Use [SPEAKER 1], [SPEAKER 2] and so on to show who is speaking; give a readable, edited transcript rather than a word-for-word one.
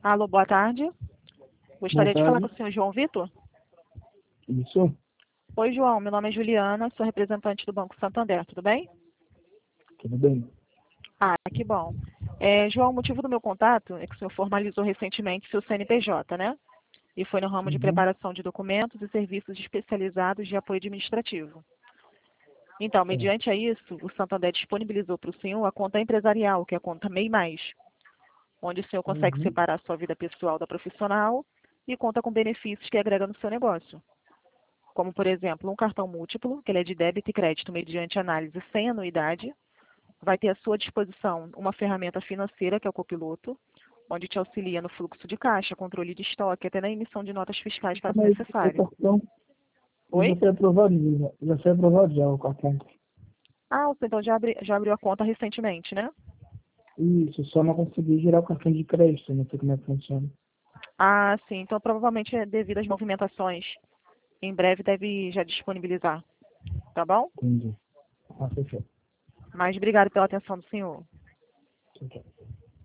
[SPEAKER 1] Alô, boa tarde.
[SPEAKER 2] Boa
[SPEAKER 1] Gostaria de falar com
[SPEAKER 2] tarde.
[SPEAKER 1] o senhor João Vitor?
[SPEAKER 2] Isso?
[SPEAKER 1] Oi, João. Meu nome é Juliana, sou representante do Banco Santander, tudo bem?
[SPEAKER 2] Tudo bem?
[SPEAKER 1] Ah, que bom. João, o motivo do meu contato é que o senhor formalizou recentemente seu CNPJ, né? E foi no ramo de
[SPEAKER 2] Uhum.
[SPEAKER 1] preparação de documentos e serviços especializados de apoio administrativo. Então,
[SPEAKER 2] Certo.
[SPEAKER 1] mediante a isso, o Santander disponibilizou para o senhor a conta empresarial, que é a conta MEI+, onde o senhor consegue
[SPEAKER 2] Uhum.
[SPEAKER 1] separar sua vida pessoal da profissional e conta com benefícios que agrega no seu negócio. Como, por exemplo, um cartão múltiplo, que ele é de débito e crédito mediante análise sem anuidade. Vai ter à sua disposição uma ferramenta financeira, que é o Copiloto, onde te auxilia no fluxo de caixa, controle de estoque, até na emissão de notas fiscais, caso
[SPEAKER 2] Mas o
[SPEAKER 1] necessário.
[SPEAKER 2] cartão ele
[SPEAKER 1] Oi?
[SPEAKER 2] já foi aprovado, já foi aprovado já o cartão.
[SPEAKER 1] Ah, você então já abriu a conta recentemente, né?
[SPEAKER 2] Isso, só não consegui girar o cartão de crédito, não sei como é que funciona.
[SPEAKER 1] Ah, sim. Então, provavelmente, devido às movimentações, em breve deve já disponibilizar, tá bom?
[SPEAKER 2] Entendi. Ah, fechou.
[SPEAKER 1] Mas obrigado pela atenção do senhor.
[SPEAKER 2] Tchau, tchau.